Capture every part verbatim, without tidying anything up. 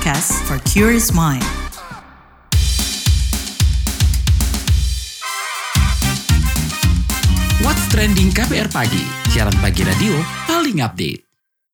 podcast for curious mind. What's Trending K B R Pagi, siaran pagi radio paling update.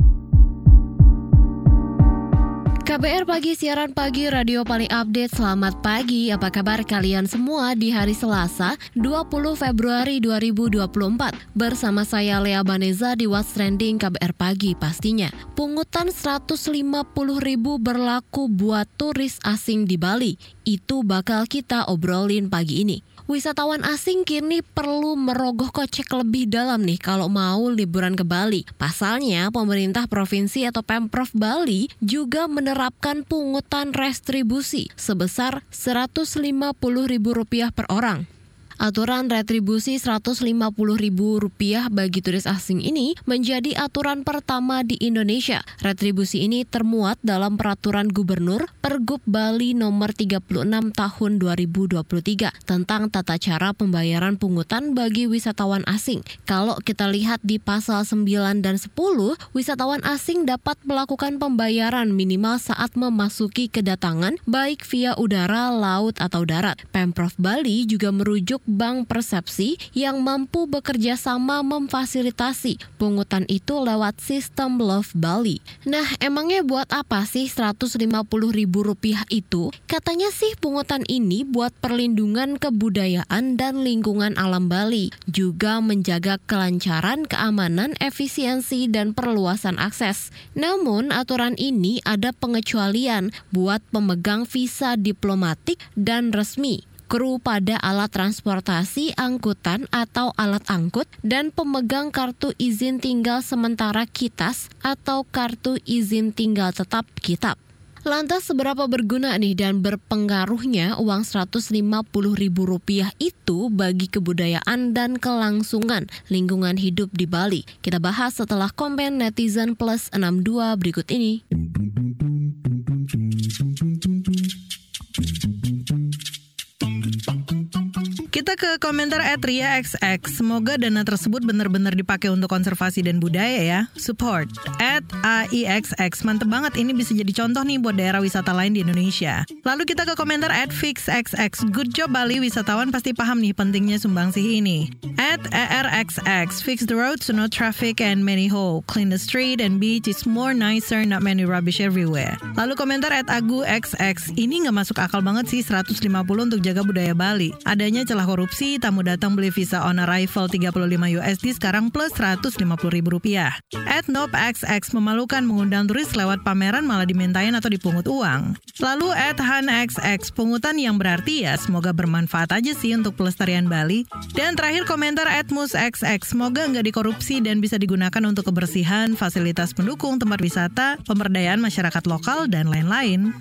K B R Pagi, siaran pagi radio paling update. Selamat pagi, apa kabar kalian semua di hari Selasa dua puluh Februari dua ribu dua puluh empat. Bersama saya Lea Baneza di What's Trending K B R Pagi pastinya. Pungutan seratus lima puluh ribu berlaku buat turis asing di Bali. Itu bakal kita obrolin pagi ini. Wisatawan asing kini perlu merogoh kocek lebih dalam nih kalau mau liburan ke Bali. Pasalnya, pemerintah provinsi atau Pemprov Bali juga menerapkan pungutan retribusi sebesar seratus lima puluh ribu rupiah per orang. Aturan retribusi seratus lima puluh ribu rupiah bagi turis asing ini menjadi aturan pertama di Indonesia. Retribusi ini termuat dalam Peraturan Gubernur Pergub Bali Nomor tiga puluh enam Tahun dua ribu dua puluh tiga tentang tata cara pembayaran pungutan bagi wisatawan asing. Kalau kita lihat di pasal sembilan dan sepuluh, wisatawan asing dapat melakukan pembayaran minimal saat memasuki kedatangan baik via udara, laut, atau darat. Pemprov Bali juga merujuk Bank Persepsi yang mampu bekerja sama memfasilitasi pungutan itu lewat sistem Love Bali. Nah, emangnya buat apa sih seratus lima puluh ribu rupiah itu? Katanya sih pungutan ini buat perlindungan kebudayaan dan lingkungan alam Bali, juga menjaga kelancaran, keamanan, efisiensi, dan perluasan akses. Namun, aturan ini ada pengecualian buat pemegang visa diplomatik dan resmi, kru pada alat transportasi, angkutan atau alat angkut, dan pemegang kartu izin tinggal sementara KITAS atau kartu izin tinggal tetap KITAP. Lantas seberapa berguna nih dan berpengaruhnya uang seratus lima puluh ribu rupiah itu bagi kebudayaan dan kelangsungan lingkungan hidup di Bali? Kita bahas setelah komen netizen plus enam puluh dua berikut ini. Kita ke komentar at Ria X X. Semoga dana tersebut benar-benar dipakai untuk konservasi dan budaya ya. Support at A I X X. Mantep banget, ini bisa jadi contoh nih buat daerah wisata lain di Indonesia. Lalu kita ke komentar at Fix X X. Good job Bali, wisatawan pasti paham nih pentingnya sumbangsih ini. At E R X X. Fix the roads so no traffic and many hole. Clean the street and beach is more nicer, not many rubbish everywhere. Lalu komentar at Agu X X. Ini gak masuk akal banget sih seratus lima puluh untuk jaga budaya Bali. Adanya celah korupsi, tamu datang beli visa on arrival tiga puluh lima U S D sekarang plus seratus lima puluh ribu rupiah. At Nope X X, memalukan mengundang turis lewat pameran malah dimintain atau dipungut uang. Lalu at Han X X, pungutan yang berarti ya semoga bermanfaat aja sih untuk pelestarian Bali. Dan terakhir komentar at Mus X X, semoga nggak dikorupsi dan bisa digunakan untuk kebersihan, fasilitas pendukung tempat wisata, pemberdayaan masyarakat lokal, dan lain-lain.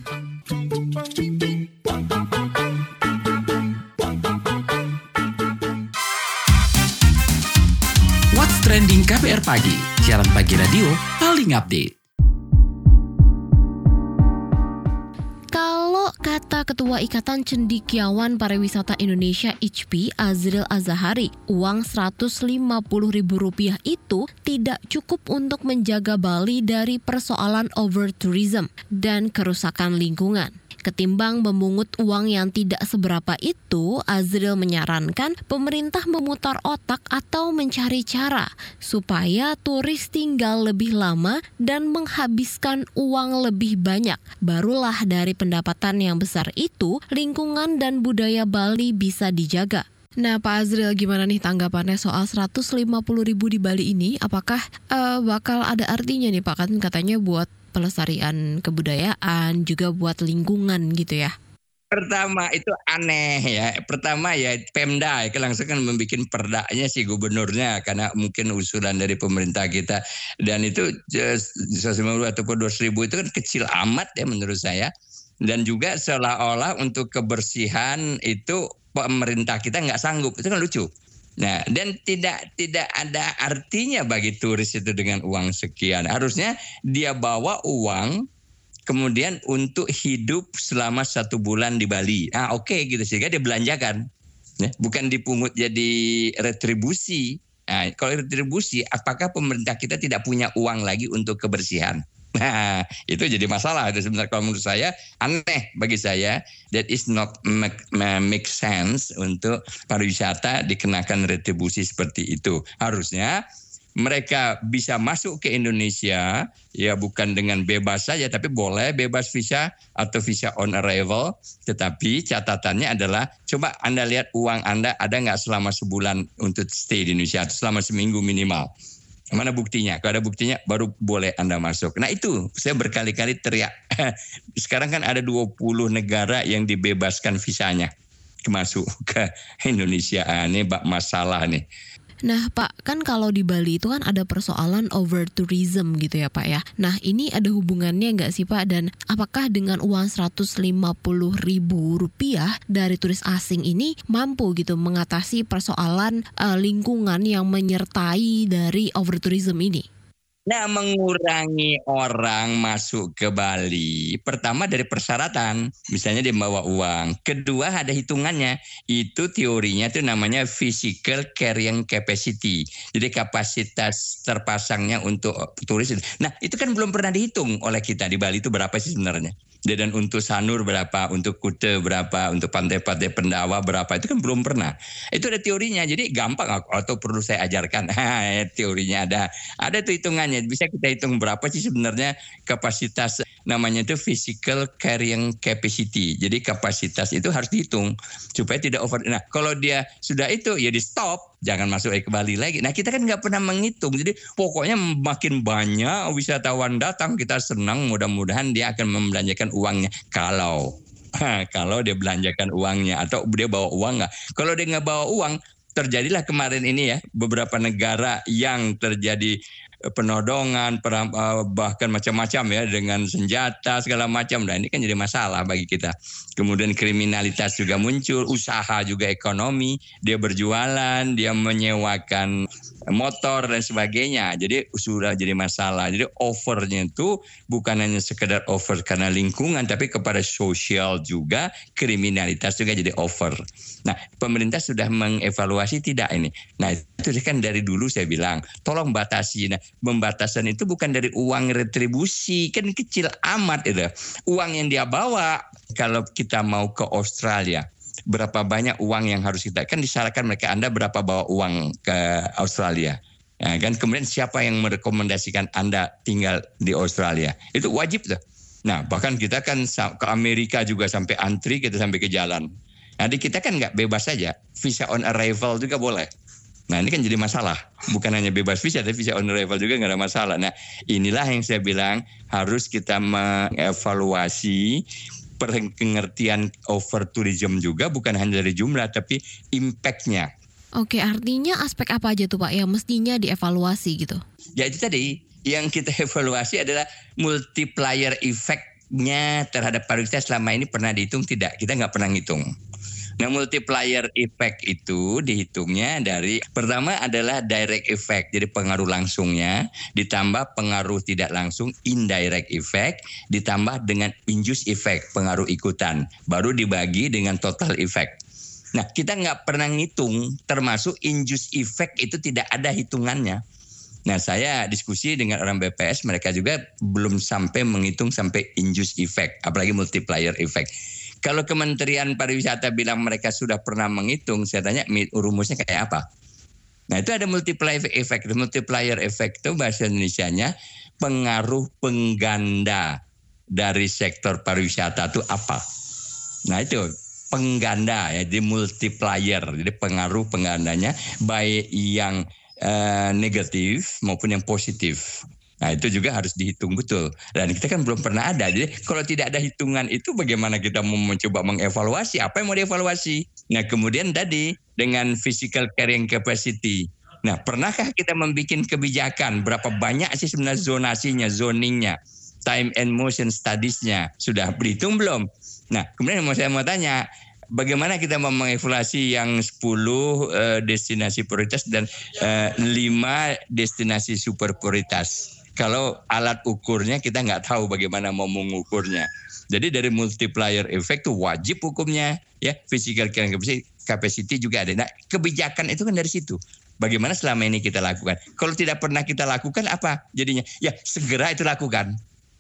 What's Trending K B R Pagi, siaran pagi radio paling update. Kalau kata Ketua Ikatan Cendekiawan Pariwisata Indonesia I C P I, Azril Azahari, uang seratus lima puluh ribu rupiah itu tidak cukup untuk menjaga Bali dari persoalan overtourism dan kerusakan lingkungan. Ketimbang memungut uang yang tidak seberapa itu, Azril menyarankan pemerintah memutar otak atau mencari cara supaya turis tinggal lebih lama dan menghabiskan uang lebih banyak. Barulah dari pendapatan yang besar itu, lingkungan dan budaya Bali bisa dijaga. Nah, Pak Azril, gimana nih tanggapannya soal seratus lima puluh ribu di Bali ini? Apakah uh, bakal ada artinya nih Pak? Kan katanya buat pelestarian kebudayaan, juga buat lingkungan gitu ya. Pertama itu aneh ya. Pertama ya Pemda ya, langsung kan membuat perdanya si gubernurnya karena mungkin usulan dari pemerintah kita. Dan itu seratus lima puluh ataupun dua ratus ribu itu kan kecil amat ya menurut saya. Dan juga seolah-olah untuk kebersihan itu pemerintah kita nggak sanggup. Itu kan lucu. Nah, dan tidak tidak ada artinya bagi turis itu dengan uang sekian. Harusnya dia bawa uang kemudian untuk hidup selama satu bulan di Bali. Ah, oke okay, gitu sehingga dia belanjakan. Ya, bukan dipungut jadi retribusi. Nah, kalau retribusi, apakah pemerintah kita tidak punya uang lagi untuk kebersihan? Nah, itu jadi masalah. Itu sebenarnya kalau menurut saya aneh bagi saya. That is not make, make sense untuk pariwisata dikenakan retribusi seperti itu. Harusnya mereka bisa masuk ke Indonesia ya bukan dengan bebas saja, tapi boleh bebas visa atau visa on arrival. Tetapi catatannya adalah coba Anda lihat uang Anda ada nggak selama sebulan untuk stay di Indonesia, atau selama seminggu minimal. Mana buktinya? Kalau ada buktinya baru boleh Anda masuk. Nah itu saya berkali-kali teriak. Sekarang kan ada dua puluh negara yang dibebaskan visanya masuk ke Indonesia. Ah, ini masalah nih. Nah Pak, kan kalau di Bali itu kan ada persoalan over tourism gitu ya Pak ya. Nah ini ada hubungannya nggak sih Pak? Dan apakah dengan uang seratus lima puluh ribu rupiah dari turis asing ini mampu gitu mengatasi persoalan uh, lingkungan yang menyertai dari over tourism ini? Nah, mengurangi orang masuk ke Bali, pertama dari persyaratan, misalnya dia bawa uang. Kedua ada hitungannya, itu teorinya itu namanya physical carrying capacity. Jadi kapasitas terpasangnya untuk turis. Nah, itu kan belum pernah dihitung oleh kita di Bali itu berapa sih sebenarnya. Dan untuk Sanur berapa, untuk Kute berapa, untuk pantai-pantai Pendawa berapa, itu kan belum pernah. Itu ada teorinya, jadi gampang atau perlu saya ajarkan. Teorinya ada, ada tuh hitungannya. Bisa kita hitung berapa sih sebenarnya kapasitas, namanya itu physical carrying capacity. Jadi kapasitas itu harus dihitung supaya tidak over. Nah kalau dia sudah itu ya di stop, jangan masuk ke Bali lagi. Nah kita kan nggak pernah menghitung. Jadi pokoknya makin banyak wisatawan datang kita senang, mudah-mudahan dia akan membelanjakan uangnya. Kalau kalau dia belanjakan uangnya atau dia bawa uang nggak. Kalau dia nggak bawa uang, terjadilah kemarin ini ya beberapa negara yang terjadi penodongan, bahkan macam-macam ya dengan senjata segala macam. Nah ini kan jadi masalah bagi kita. Kemudian kriminalitas juga muncul, usaha juga ekonomi, dia berjualan, dia menyewakan motor dan sebagainya. Jadi sudah jadi masalah. Jadi overnya itu bukan hanya sekedar over karena lingkungan, tapi kepada sosial juga, kriminalitas juga jadi over. Nah pemerintah sudah mengevaluasi tidak ini. Nah itu kan dari dulu saya bilang, tolong batasi. Nah pembatasan itu bukan dari uang retribusi, kan kecil amat itu. Uang yang dia bawa, kalau kita mau ke Australia, berapa banyak uang yang harus kita, kan disalahkan mereka, Anda berapa bawa uang ke Australia. Ya, kan kemudian siapa yang merekomendasikan Anda tinggal di Australia? Itu wajib tuh. Nah bahkan kita kan ke Amerika juga sampai antri, kita sampai ke jalan. Nah di kita kan nggak bebas saja, visa on arrival juga boleh. Nah ini kan jadi masalah, bukan hanya bebas visa, tapi visa on arrival juga nggak ada masalah. Nah inilah yang saya bilang harus kita mengevaluasi pengertian over tourism juga, bukan hanya dari jumlah, tapi impact-nya. Oke, artinya aspek apa aja tuh Pak yang mestinya dievaluasi gitu? Ya itu tadi, yang kita evaluasi adalah multiplier effect-nya terhadap pariwisata selama ini pernah dihitung tidak? Kita nggak pernah ngitung. Nah multiplier effect itu dihitungnya dari, pertama adalah direct effect, jadi pengaruh langsungnya, ditambah pengaruh tidak langsung indirect effect, ditambah dengan induced effect, pengaruh ikutan, baru dibagi dengan total effect. Nah kita nggak pernah ngitung, termasuk induced effect itu tidak ada hitungannya. Nah saya diskusi dengan orang B P S, mereka juga belum sampai menghitung sampai induced effect, apalagi multiplier effect. Kalau Kementerian Pariwisata bilang mereka sudah pernah menghitung, saya tanya rumusnya kayak apa? Nah itu ada multiplier effect. Multiplier effect itu bahasa Indonesianya pengaruh pengganda dari sektor pariwisata itu apa? Nah itu pengganda ya, jadi multiplier. Jadi pengaruh penggandanya baik yang eh, negatif maupun yang positif. Nah itu juga harus dihitung betul. Dan kita kan belum pernah ada. Jadi kalau tidak ada hitungan itu bagaimana kita mau mencoba mengevaluasi? Apa yang mau dievaluasi? Nah kemudian tadi dengan physical carrying capacity. Nah pernahkah kita membuat kebijakan? Berapa banyak sih sebenarnya zonasinya, zoningnya, time and motion studies-nya? Sudah berhitung belum? Nah kemudian saya mau tanya, bagaimana kita mau mengevaluasi yang sepuluh uh, destinasi prioritas dan uh, lima destinasi super prioritas? Kalau alat ukurnya kita nggak tahu bagaimana mau mengukurnya. Jadi dari multiplier effect itu wajib hukumnya, ya physical carrying capacity, capacity juga ada. Nah kebijakan itu kan dari situ. Bagaimana selama ini kita lakukan? Kalau tidak pernah kita lakukan apa jadinya? Ya segera itu lakukan.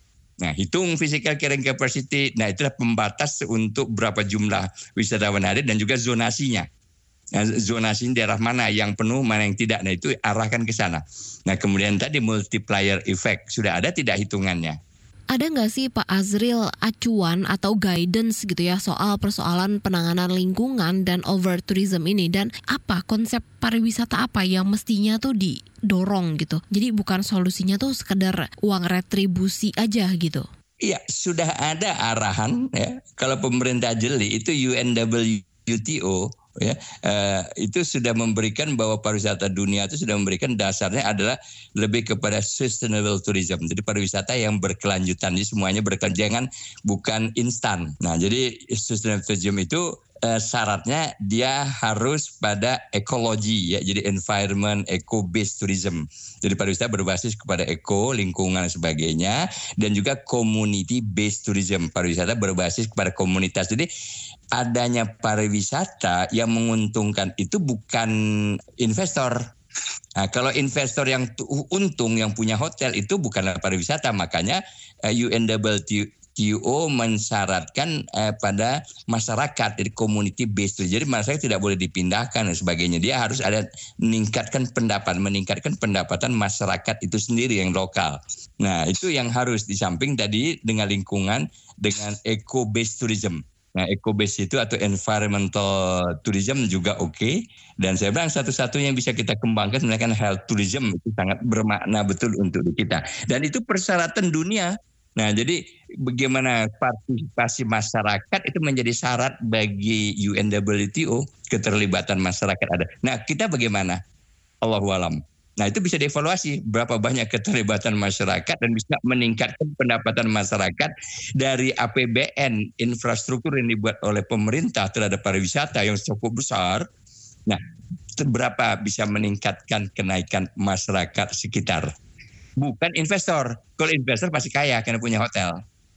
Nah, hitung physical carrying capacity. Nah, itulah pembatas untuk berapa jumlah wisatawan hadir dan juga zonasinya. Nah, zonasi daerah mana yang penuh, mana yang tidak. Nah, itu arahkan ke sana. Nah, kemudian tadi multiplier effect. Sudah ada tidak hitungannya? Ada nggak sih Pak Azril acuan atau guidance gitu ya soal persoalan penanganan lingkungan dan over tourism ini? Dan apa konsep pariwisata apa yang mestinya tuh didorong gitu? Jadi bukan solusinya tuh sekedar uang retribusi aja gitu. Iya, sudah ada arahan ya. Kalau pemerintah jeli itu U N W T O ya, uh, itu sudah memberikan bahwa pariwisata dunia itu sudah memberikan dasarnya adalah lebih kepada sustainable tourism. Jadi pariwisata yang berkelanjutan, jadi semuanya berkelanjutan, bukan instan. Nah, jadi sustainable tourism itu uh, syaratnya dia harus pada ekologi ya, jadi environment, eco-based tourism. Jadi pariwisata berbasis kepada eko, lingkungan dan sebagainya, dan juga community-based tourism. Pariwisata berbasis kepada komunitas. Jadi adanya pariwisata yang menguntungkan itu bukan investor. Nah, kalau investor yang untung yang punya hotel itu bukanlah pariwisata. Makanya U N W T O mensyaratkan eh, pada masyarakat, jadi community based. Jadi masyarakat tidak boleh dipindahkan dan sebagainya. Dia harus ada meningkatkan pendapatan, meningkatkan pendapatan masyarakat itu sendiri yang lokal. Nah, itu yang harus di samping tadi dengan lingkungan, dengan eco based tourism. Nah, eco-based itu atau environmental tourism juga oke. Okay. Dan saya bilang satu-satunya yang bisa kita kembangkan sebenarnya kan health tourism. Itu sangat bermakna betul untuk kita. Dan itu persyaratan dunia. Nah, jadi bagaimana partisipasi masyarakat itu menjadi syarat bagi U N W T O, keterlibatan masyarakat ada. Nah, kita bagaimana? Allahu a'lam. Nah, itu bisa dievaluasi berapa banyak keterlibatan masyarakat dan bisa meningkatkan pendapatan masyarakat dari A P B N infrastruktur yang dibuat oleh pemerintah terhadap pariwisata yang cukup besar. Nah, berapa bisa meningkatkan kenaikan masyarakat sekitar? Bukan investor. Kalau investor pasti kaya karena punya hotel.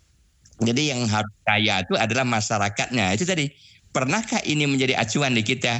Jadi yang harus kaya itu adalah masyarakatnya. Itu tadi, pernahkah ini menjadi acuan di kita?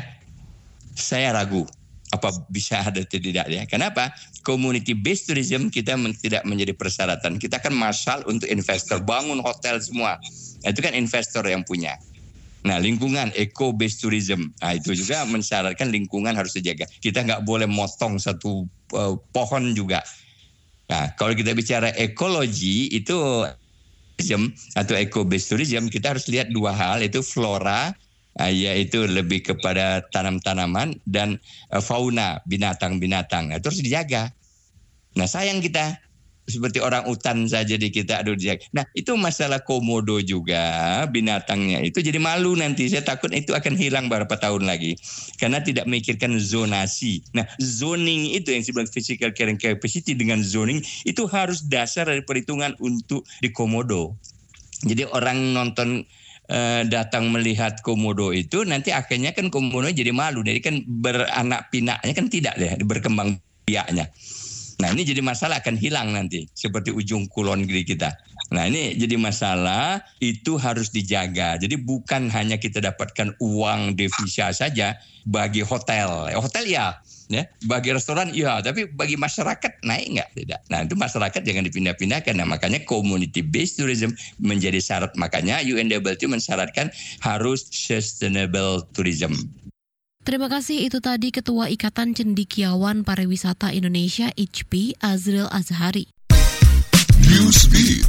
Saya ragu. Apa bisa ada atau tidak ya? Kenapa? Community based tourism kita men- tidak menjadi persyaratan. Kita kan masal untuk investor bangun hotel semua. Nah, itu kan investor yang punya. Nah, lingkungan eco based tourism. Nah, itu juga mensyaratkan lingkungan harus dijaga. Kita nggak boleh motong satu uh, pohon juga. Nah, kalau kita bicara ekologi itu tourism atau eco based tourism, kita harus lihat dua hal, itu flora, yaitu lebih kepada tanam-tanaman dan fauna, binatang-binatang. Nah, itu harus dijaga. Nah, sayang kita seperti orang hutan saja di kita aduh dijaga. Nah, itu masalah komodo juga, binatangnya itu jadi malu nanti. Saya takut itu akan hilang beberapa tahun lagi karena tidak memikirkan zonasi. Nah, zoning itu yang disebut physical carrying capacity dengan zoning itu harus dasar dari perhitungan untuk di komodo. Jadi orang nonton Uh, datang melihat komodo itu nanti akhirnya kan komodo jadi malu, jadi kan beranak pinaknya kan tidak deh, berkembang biaknya. Nah, ini jadi masalah akan hilang nanti seperti ujung kulon gigi kita. Nah, ini jadi masalah, itu harus dijaga. Jadi bukan hanya kita dapatkan uang devisa saja bagi hotel. Hotel ya, ya, bagi restoran iya, tapi bagi masyarakat naik nggak? Tidak. Nah, itu masyarakat jangan dipindah-pindahkan. Nah, makanya community based tourism menjadi syarat. Makanya U N W T O mensyaratkan harus sustainable tourism. Terima kasih, itu tadi Ketua Ikatan Cendekiawan Pariwisata Indonesia I C P I, Azril Azhari. Newsbeat.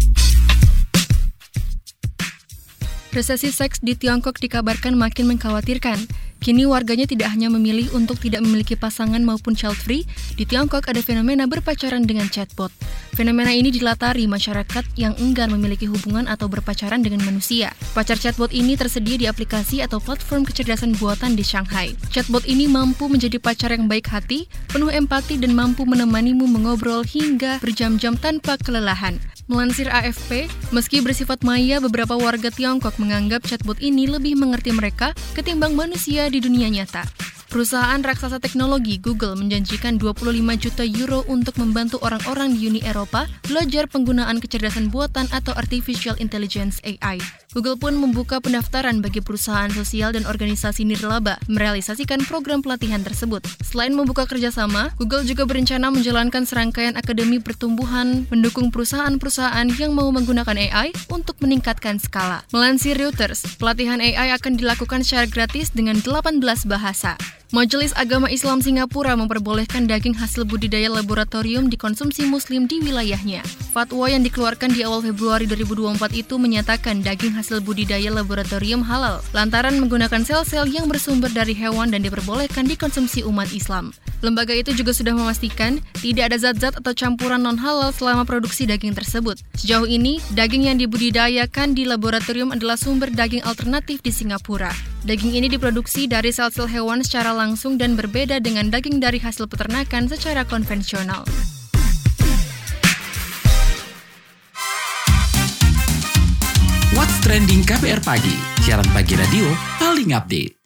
Resesi seks di Tiongkok dikabarkan makin mengkhawatirkan. Kini warganya tidak hanya memilih untuk tidak memiliki pasangan maupun child free, di Tiongkok ada fenomena berpacaran dengan chatbot. Fenomena ini dilatari masyarakat yang enggan memiliki hubungan atau berpacaran dengan manusia. Pacar chatbot ini tersedia di aplikasi atau platform kecerdasan buatan di Shanghai. Chatbot ini mampu menjadi pacar yang baik hati, penuh empati dan mampu menemanimu mengobrol hingga berjam-jam tanpa kelelahan. Melansir A F P, meski bersifat maya, beberapa warga Tiongkok menganggap chatbot ini lebih mengerti mereka ketimbang manusia di dunia nyata. Perusahaan raksasa teknologi Google menjanjikan dua puluh lima juta euro untuk membantu orang-orang di Uni Eropa belajar penggunaan kecerdasan buatan atau Artificial Intelligence A I. Google pun membuka pendaftaran bagi perusahaan sosial dan organisasi nirlaba merealisasikan program pelatihan tersebut. Selain membuka kerjasama, Google juga berencana menjalankan serangkaian akademi pertumbuhan mendukung perusahaan-perusahaan yang mau menggunakan A I untuk meningkatkan skala. Melansir Reuters, pelatihan A I akan dilakukan secara gratis dengan delapan belas bahasa. Majelis Agama Islam Singapura memperbolehkan daging hasil budidaya laboratorium dikonsumsi muslim di wilayahnya. Fatwa yang dikeluarkan di awal Februari dua ribu dua puluh empat itu menyatakan daging hasil budidaya laboratorium halal, lantaran menggunakan sel-sel yang bersumber dari hewan dan diperbolehkan dikonsumsi umat Islam. Lembaga itu juga sudah memastikan tidak ada zat-zat atau campuran non-halal selama produksi daging tersebut. Sejauh ini, daging yang dibudidayakan di laboratorium adalah sumber daging alternatif di Singapura. Daging ini diproduksi dari sel-sel hewan secara langsung dan berbeda dengan daging dari hasil peternakan secara konvensional. What's Trending K B R Pagi, siaran pagi radio paling update.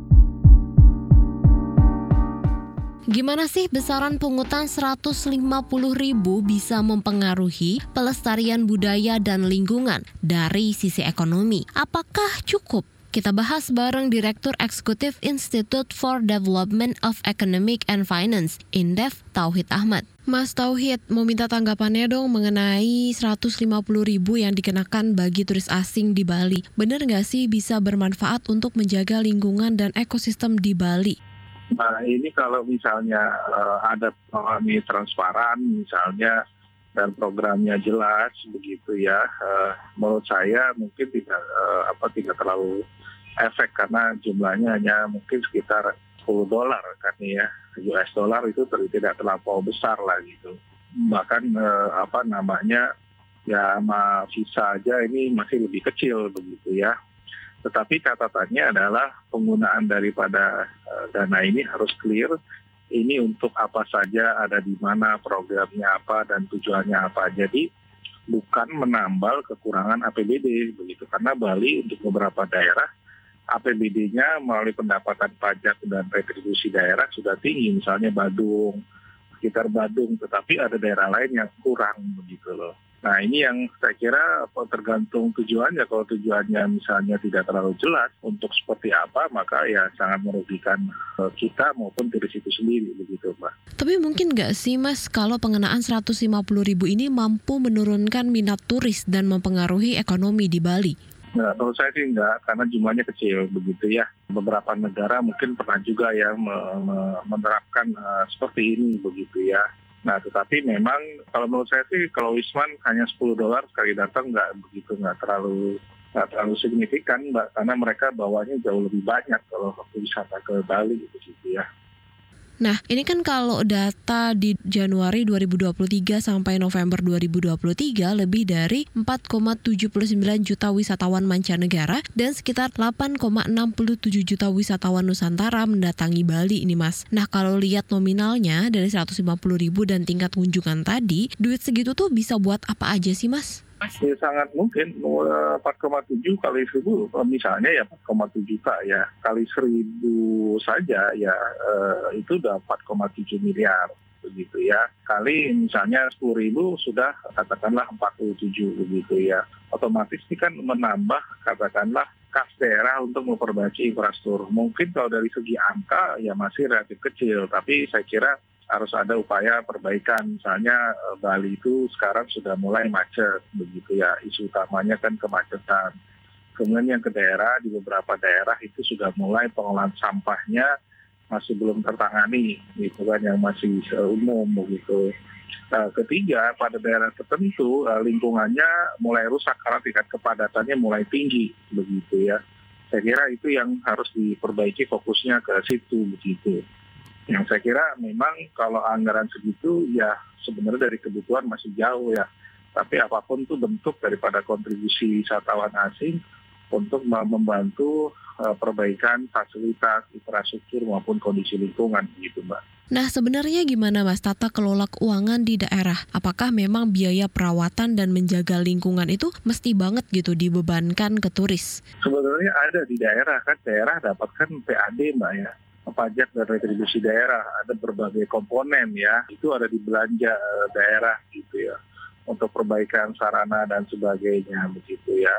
Gimana sih besaran pungutan seratus lima puluh ribu bisa mempengaruhi pelestarian budaya dan lingkungan dari sisi ekonomi? Apakah cukup? Kita bahas bareng Direktur Eksekutif Institute for Development of Economic and Finance, Indef, Tauhid Ahmad. Mas Tauhid, mau minta tanggapannya dong mengenai seratus lima puluh ribu yang dikenakan bagi turis asing di Bali. Benar nggak sih bisa bermanfaat untuk menjaga lingkungan dan ekosistem di Bali? Nah, ini kalau misalnya uh, ada mengalami transparan misalnya dan programnya jelas begitu ya, uh, menurut saya mungkin tidak uh, apa tidak terlalu efek karena jumlahnya hanya mungkin sekitar sepuluh dolar kan ya, U S dollar itu ter- tidak terlampau besar lah gitu. Bahkan uh, apa namanya ya sama visa aja ini masih lebih kecil begitu ya. Tetapi catatannya adalah penggunaan daripada uh, dana ini harus clear. Ini untuk apa saja, ada di mana, programnya apa, dan tujuannya apa. Jadi bukan menambal kekurangan A P B D begitu. Karena Bali untuk beberapa daerah A P B D-nya melalui pendapatan pajak dan retribusi daerah sudah tinggi. Misalnya Badung, sekitar Badung, tetapi ada daerah lain yang kurang begitu loh. Nah ini yang saya kira tergantung tujuannya. Kalau tujuannya misalnya tidak terlalu jelas untuk seperti apa, maka ya sangat merugikan kita maupun turis itu sendiri begitu Mbak. Tapi mungkin nggak sih Mas kalau pengenaan seratus lima puluh ribu ini mampu menurunkan minat turis dan mempengaruhi ekonomi di Bali? Nah, menurut saya sih enggak, karena jumlahnya kecil begitu ya. Beberapa negara mungkin pernah juga ya menerapkan uh, seperti ini begitu ya. Nah, tetapi memang kalau menurut saya sih kalau Wisman hanya sepuluh dolar sekali datang nggak begitu, nggak terlalu nggak terlalu signifikan Mbak, karena mereka bawanya jauh lebih banyak kalau waktu wisata ke Bali gitu ya. Nah, ini kan kalau data di Januari dua ribu dua puluh tiga sampai November dua ribu dua puluh tiga lebih dari empat koma tujuh sembilan juta wisatawan mancanegara dan sekitar delapan koma enam tujuh juta wisatawan Nusantara mendatangi Bali ini Mas. Nah, kalau lihat nominalnya dari seratus lima puluh ribu dan tingkat kunjungan tadi, duit segitu tuh bisa buat apa aja sih Mas? Ya, sangat mungkin empat koma tujuh kali seribu misalnya ya empat koma tujuh juta ya kali seribu saja ya eh, itu udah empat koma tujuh miliar begitu ya, kali misalnya sepuluh ribu sudah katakanlah empat puluh tujuh begitu ya, otomatis ini kan menambah katakanlah kas daerah untuk memperbaiki infrastruktur. Mungkin kalau dari segi angka ya masih relatif kecil, tapi saya kira harus ada upaya perbaikan. Misalnya Bali itu sekarang sudah mulai macet begitu ya, isu utamanya kan kemacetan. Kemudian yang ke daerah, di beberapa daerah itu sudah mulai pengolahan sampahnya masih belum tertangani gitu kan, yang masih umum begitu. Nah, ketiga, pada daerah tertentu lingkungannya mulai rusak karena tingkat kepadatannya mulai tinggi begitu ya. Saya kira itu yang harus diperbaiki, fokusnya ke situ begitu. Yang saya kira memang kalau anggaran segitu ya sebenarnya dari kebutuhan masih jauh ya. Tapi apapun itu bentuk daripada kontribusi wisatawan asing untuk membantu uh, perbaikan fasilitas, infrastruktur maupun kondisi lingkungan gitu Mbak. Nah sebenarnya gimana Mas tata kelola keuangan di daerah? Apakah memang biaya perawatan dan menjaga lingkungan itu mesti banget gitu dibebankan ke turis? Sebenarnya ada di daerah kan, daerah dapatkan P A D Mbak ya. Pajak dan retribusi daerah, ada berbagai komponen ya, itu ada di belanja daerah gitu ya, untuk perbaikan sarana dan sebagainya begitu ya.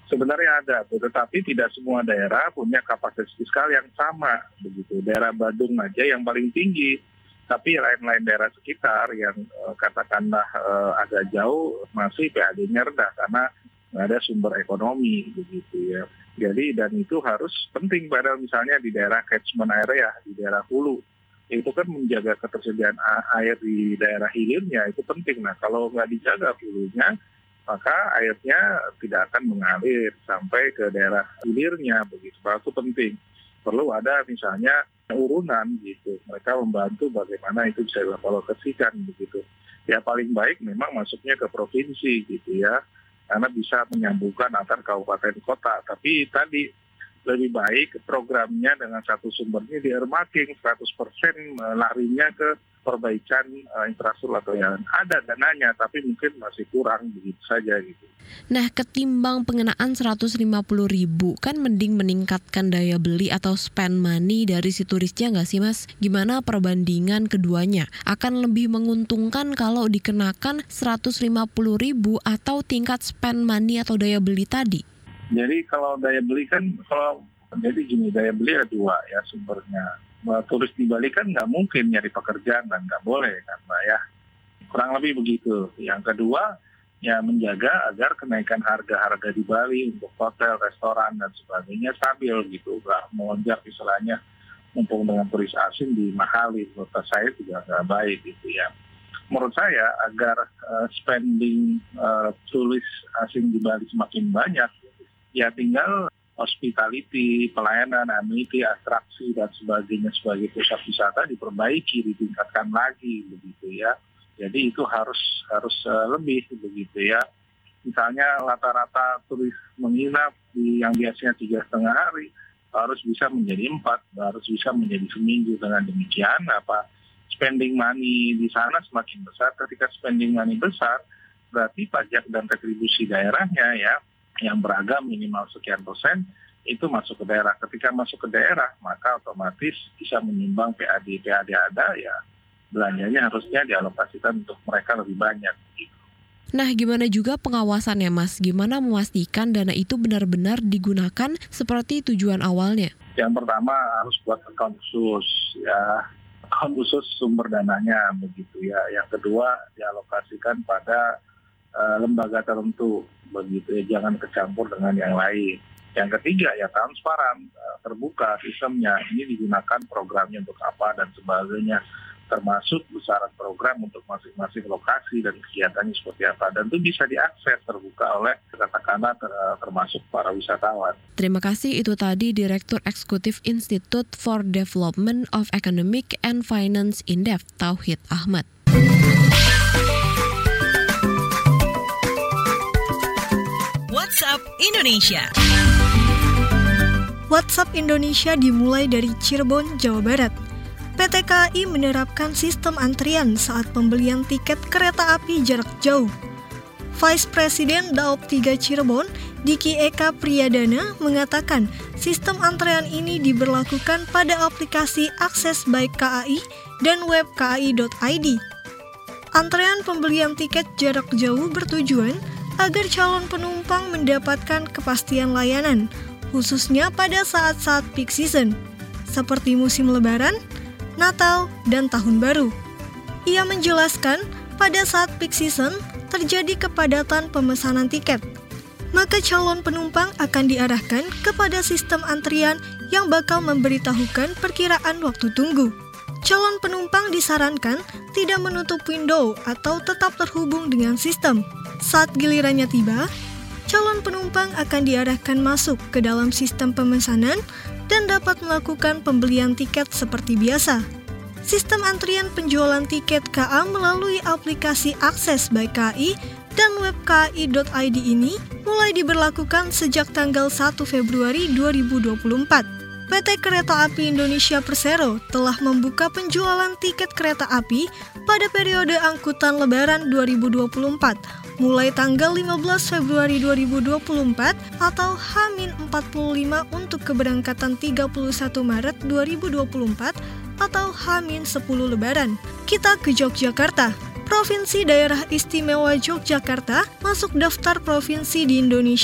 Sebenarnya ada, tetapi tidak semua daerah punya kapasitas fiskal yang sama begitu. Daerah Badung aja yang paling tinggi, tapi lain-lain daerah sekitar yang eh, katakanlah eh, agak jauh masih P A D-nya rendah karena nggak ada sumber ekonomi begitu ya. Jadi dan itu harus penting padahal misalnya di daerah catchment area, di daerah hulu. Itu kan menjaga ketersediaan air di daerah hilirnya itu penting. Nah kalau nggak dijaga hulunya, maka airnya tidak akan mengalir sampai ke daerah hilirnya begitu. Itu penting. Perlu ada misalnya urunan gitu. Mereka membantu bagaimana itu bisa dialokasikan begitu. Ya paling baik memang masuknya ke provinsi gitu ya. Karena bisa menyambungkan antar kabupaten kota. Tapi tadi lebih baik programnya dengan satu sumbernya di earmarking seratus persen larinya ke perbaikan uh, infrastruktur atau yang ada dananya tapi mungkin masih kurang begitu saja gitu. Nah, ketimbang pengenaan seratus lima puluh ribu kan mending meningkatkan daya beli atau spend money dari si turisnya nggak sih Mas? Gimana perbandingan keduanya? Akan lebih menguntungkan kalau dikenakan seratus lima puluh ribu atau tingkat spend money atau daya beli tadi? Jadi kalau daya beli kan, kalau jadi gini, daya beli ada dua ya sumbernya. Turis di Bali kan nggak mungkin nyari pekerjaan dan nggak boleh kan Mbak ya. Kurang lebih begitu. Yang kedua, ya menjaga agar kenaikan harga-harga di Bali untuk hotel, restoran, dan sebagainya stabil gitu. Nggak melonjak istilahnya, mumpung dengan turis asing dimahalin. Menurut saya juga nggak baik gitu ya. Menurut saya agar uh, spending uh, turis asing di Bali semakin banyak, ya tinggal hospitality, pelayanan, amenity, atraksi dan sebagainya sebagai pusat wisata diperbaiki, ditingkatkan lagi begitu ya. Jadi itu harus harus uh, lebih begitu ya. Misalnya rata-rata turis menginap di yang biasanya tiga setengah hari harus bisa menjadi empat, harus bisa menjadi seminggu. Dengan demikian apa spending money di sana semakin besar. Ketika spending money besar, berarti pajak dan retribusi daerahnya ya yang beragam minimal sekian persen itu masuk ke daerah. Ketika masuk ke daerah maka otomatis bisa menyumbang P A D. P A D ada ya belanjanya harusnya dialokasikan untuk mereka lebih banyak. Nah, gimana juga pengawasannya Mas? Gimana memastikan dana itu benar-benar digunakan seperti tujuan awalnya? Yang pertama harus buat account khusus ya, account khusus sumber dananya begitu ya. Yang kedua dialokasikan pada uh, lembaga tertentu begitu ya, jangan kecampur dengan yang lain. Yang ketiga ya transparan, terbuka sistemnya, ini digunakan programnya untuk apa dan sebagainya, termasuk besaran program untuk masing-masing lokasi dan kegiatannya seperti apa, dan itu bisa diakses terbuka oleh katakanlah ter, termasuk para wisatawan. Terima kasih, itu tadi Direktur Eksekutif Institute for Development of Economic and Finance Indef, Tauhid Ahmad. WhatsApp Indonesia. WhatsApp Indonesia dimulai dari Cirebon, Jawa Barat. P T K A I menerapkan sistem antrian saat pembelian tiket kereta api jarak jauh. Vice President Daop tiga Cirebon, Diki Eka Priyadana, mengatakan sistem antrean ini diberlakukan pada aplikasi Akses Baik K A I dan web k a i dot i d. Antrean pembelian tiket jarak jauh bertujuan agar calon penumpang mendapatkan kepastian layanan, khususnya pada saat-saat peak season, seperti musim lebaran, Natal, dan Tahun Baru. Ia menjelaskan pada saat peak season terjadi kepadatan pemesanan tiket, maka calon penumpang akan diarahkan kepada sistem antrian yang bakal memberitahukan perkiraan waktu tunggu. Calon penumpang disarankan tidak menutup window atau tetap terhubung dengan sistem. Saat gilirannya tiba, calon penumpang akan diarahkan masuk ke dalam sistem pemesanan dan dapat melakukan pembelian tiket seperti biasa. Sistem antrian penjualan tiket K A melalui aplikasi Akses Baik K A I dan web k a i dot i d ini mulai diberlakukan sejak tanggal satu Februari dua ribu dua puluh empat. P T Kereta Api Indonesia Persero telah membuka penjualan tiket kereta api pada periode angkutan Lebaran dua ribu dua puluh empat, mulai tanggal lima belas Februari dua ribu dua puluh empat atau H empat puluh lima untuk keberangkatan tiga puluh satu Maret dua ribu dua puluh empat atau H sepuluh Lebaran. Kita ke Yogyakarta. Provinsi Daerah Istimewa Yogyakarta masuk daftar provinsi di Indonesia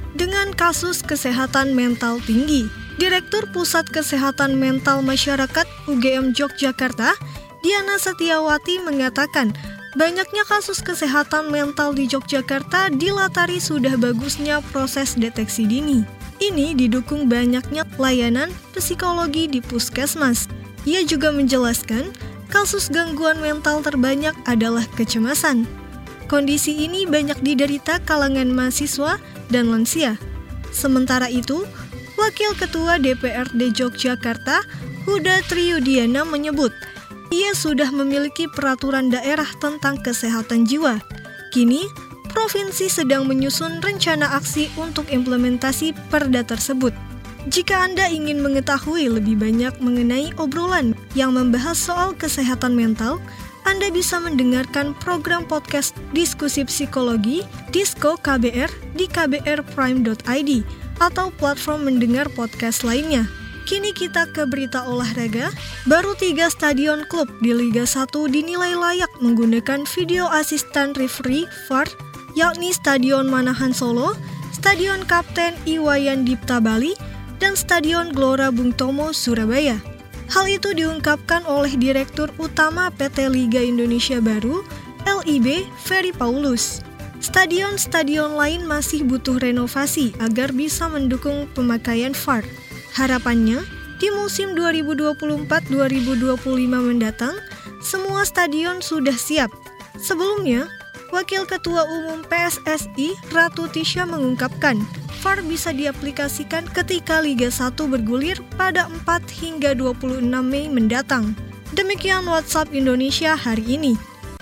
dengan kasus kesehatan mental tinggi. Direktur Pusat Kesehatan Mental Masyarakat U G M Yogyakarta, Diana Setiawati mengatakan, banyaknya kasus kesehatan mental di Yogyakarta dilatari sudah bagusnya proses deteksi dini. Ini didukung banyaknya layanan psikologi di puskesmas. Ia juga menjelaskan, kasus gangguan mental terbanyak adalah kecemasan. Kondisi ini banyak diderita kalangan mahasiswa dan lansia. Sementara itu, Wakil Ketua D P R D Yogyakarta, Huda Triyudiana menyebut, ia sudah memiliki peraturan daerah tentang kesehatan jiwa. Kini, Provinsi sedang menyusun rencana aksi untuk implementasi perda tersebut. Jika Anda ingin mengetahui lebih banyak mengenai obrolan yang membahas soal kesehatan mental, Anda bisa mendengarkan program podcast Diskusi Psikologi Disko K B R di k b r prime dot i d atau platform mendengar podcast lainnya. Kini kita ke berita olahraga. Baru tiga stadion klub di Liga satu dinilai layak menggunakan video asisten referee V A R, yakni Stadion Manahan Solo, Stadion Kapten Iwayan Dipta Bali, dan Stadion Gelora Bung Tomo Surabaya. Hal itu diungkapkan oleh Direktur Utama P T Liga Indonesia Baru, L I B, Ferry Paulus. Stadion-stadion lain masih butuh renovasi agar bisa mendukung pemakaian V A R. Harapannya, di musim dua ribu dua puluh empat dua ribu dua puluh lima mendatang, semua stadion sudah siap. Sebelumnya, Wakil Ketua Umum P S S I Ratu Tisha mengungkapkan, V A R bisa diaplikasikan ketika Liga satu bergulir pada empat hingga dua puluh enam Mei mendatang. Demikian WhatsApp Indonesia hari ini.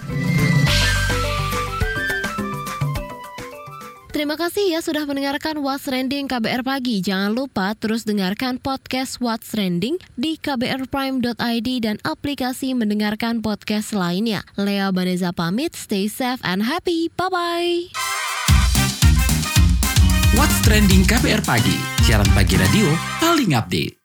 Terima kasih ya sudah mendengarkan What's Trending K B R Pagi. Jangan lupa terus dengarkan podcast What's Trending di k b r prime dot i d dan aplikasi mendengarkan podcast lainnya. Lea Baneza pamit, stay safe and happy. Bye-bye. What's Trending K B R Pagi, siaran pagi radio paling update.